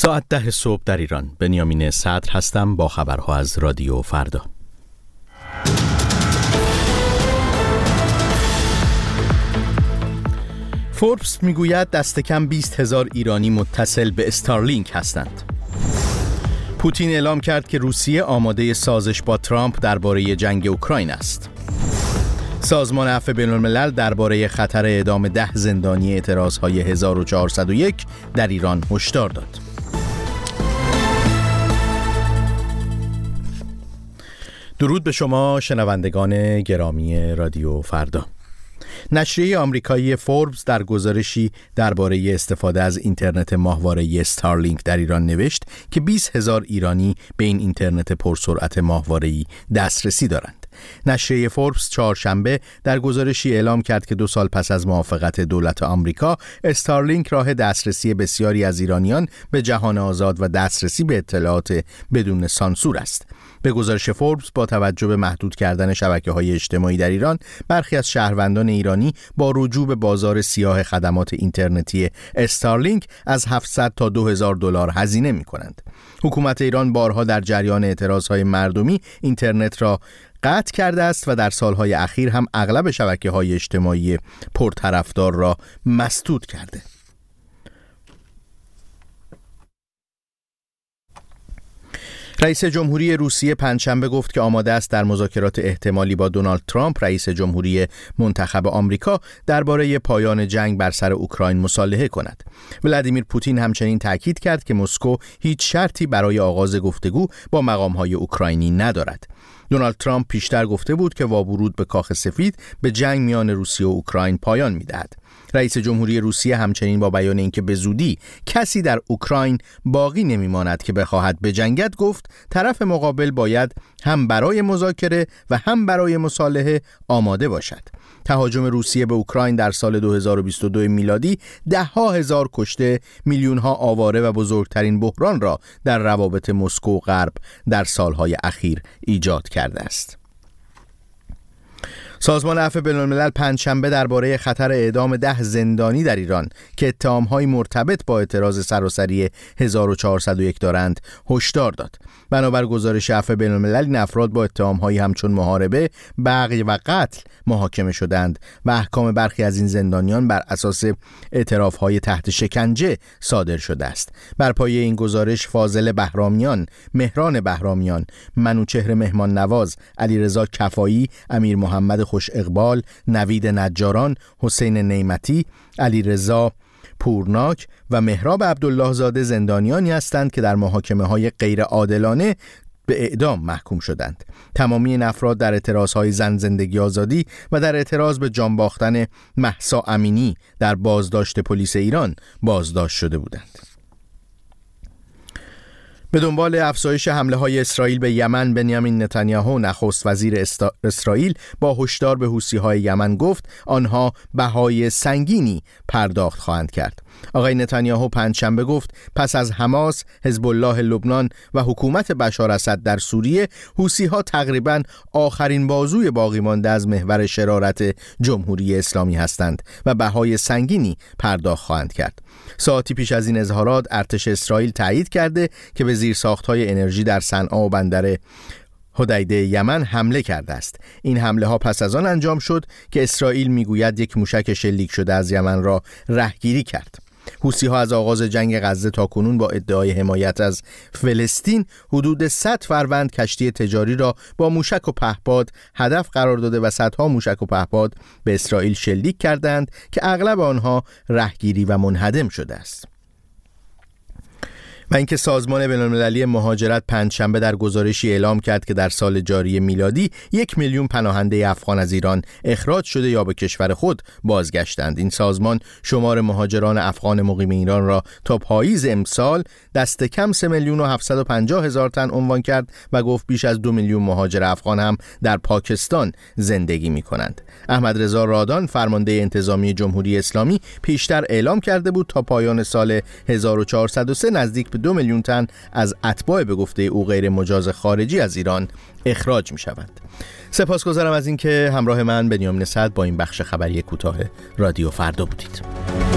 ساعت 10 صبح در ایران. بنیامین صدر هستم با خبرها از رادیو فردا. فوربس میگوید دست کم 20,000 ایرانی متصل به استارلینک هستند. پوتین اعلام کرد که روسیه آماده سازش با ترامپ درباره جنگ اوکراین است. سازمان عفو بین‌الملل درباره خطر اعدام 10 زندانی اعتراضهای 1401 در ایران هشدار داد. درود به شما شنوندگان گرامی رادیو فردا. نشریه آمریکایی فوربس در گزارشی درباره استفاده از اینترنت ماهواره‌ای استارلینک در ایران نوشت که 20,000 ایرانی به این اینترنت پرسرعت ماهواره‌ای دسترسی دارند. نشریه فوربس چهارشنبه در گزارشی اعلام کرد که 2 سال پس از موافقت دولت آمریکا، استارلینک راه دسترسی بسیاری از ایرانیان به جهان آزاد و دسترسی به اطلاعات بدون سانسور است. به گزارش فوربس با توجه به محدود کردن شبکه‌های اجتماعی در ایران، برخی از شهروندان ایرانی با رجوع به بازار سیاه خدمات اینترنتی استارلینک از 700 تا 2,000 دلار هزینه می‌کنند. حکومت ایران بارها در جریان اعتراضهای مردمی اینترنت را قطع کرده است و در سالهای اخیر هم اغلب شبکه‌های اجتماعی پرطرفدار را مسدود کرده. رئیس جمهوری روسیه پنجشنبه گفت که آماده است در مذاکرات احتمالی با دونالد ترامپ، رئیس جمهوری منتخب آمریکا، درباره پایان جنگ بر سر اوکراین مصالحه کند. ولادیمیر پوتین همچنین تاکید کرد که مسکو هیچ شرطی برای آغاز گفتگو با مقام‌های اوکراینی ندارد. دونالد ترامپ پیشتر گفته بود که ورود به کاخ سفید به جنگ میان روسیه و اوکراین پایان می‌دهد. رئیس جمهوری روسیه همچنین با بیان اینکه به زودی کسی در اوکراین باقی نمی‌ماند که بخواهد بجنگد گفت طرف مقابل باید هم برای مذاکره و هم برای مصالحه آماده باشد. تهاجم روسیه به اوکراین در سال 2022 میلادی 10,000 کشته، میلیون‌ها آواره و بزرگترین بحران را در روابط مسکو و غرب در سالهای اخیر ایجاد کرده است. سازمان عفو بین‌الملل پنجشنبه درباره خطر اعدام 10 زندانی در ایران که اتهام‌های مرتبط با اعتراض سراسری 1401 دارند هشدار داد. بنابر گزارش عفو بین‌الملل، این افراد با اتهام‌هایی همچون محاربه، بغی و قتل محاکمه شدند و احکام برخی از این زندانیان بر اساس اعتراف‌های تحت شکنجه صادر شده است. بر پایه این گزارش فاضل بهرامیان، مهران بهرامیان، منوچهر مهمان نواز، علیرضا کفایی، امیر محمد خوش اقبال، نوید نجاران، حسین نعمتی، علیرضا پورناک و مهراب عبدالله زاده زندانیانی هستند که در محاکمه‌های غیر عادلانه به اعدام محکوم شدند. تمامی این افراد در اعتراضهای زن زندگی آزادی و در اعتراض به جان باختن مهسا امینی در بازداشت پلیس ایران بازداشت شده بودند. به دنبال افزایش حمله‌های اسرائیل به یمن، بنیامین نتانیاهو نخست وزیر اسرائیل با هشدار به حوثی‌های یمن گفت آنها بهای سنگینی پرداخت خواهند کرد. آقای نتانیاهو پنجشنبه گفت پس از حماس، حزب الله لبنان و حکومت بشار اسد در سوریه، حوثی‌ها تقریباً آخرین بازوی باقی مانده از محور شرارت جمهوری اسلامی هستند و بهای سنگینی پرداخت خواهند کرد. ساعتی پیش از این اظهارات، ارتش اسرائیل تایید کرده که به زیرساخت‌های انرژی در صنعا و بندر حدیده یمن حمله کرده است. این حمله ها پس از آن انجام شد که اسرائیل میگوید یک موشک شلیک شده از یمن را رهگیری کرد. حوثی‌ها از آغاز جنگ غزه تا کنون با ادعای حمایت از فلسطین حدود 100 فروند کشتی تجاری را با موشک و پهپاد هدف قرار داده و صدها موشک و پهپاد به اسرائیل شلیک کردند که اغلب آنها رهگیری و منهدم شده است. و اینکه سازمان بین‌المللی مهاجرت پنجشنبه در گزارشی اعلام کرد که در سال جاری میلادی 1 میلیون پناهنده افغان از ایران اخراج شده یا به کشور خود بازگشتند. این سازمان شمار مهاجران افغان مقیم ایران را تا پاییز امسال دست کم 3,750,000 تن عنوان کرد و گفت بیش از 2 میلیون مهاجر افغان هم در پاکستان زندگی می کنند. احمد رضا رادان، فرمانده انتظامی جمهوری اسلامی، پیشتر اعلام کرده بود تا پایان سال 1403 نزدیک به 2 میلیون تن از اتباع به گفته او غیر مجاز خارجی از ایران اخراج می شوند. سپاسگزارم از اینکه همراه من بنیامین صدر با این بخش خبری کوتاه رادیو فردا بودید.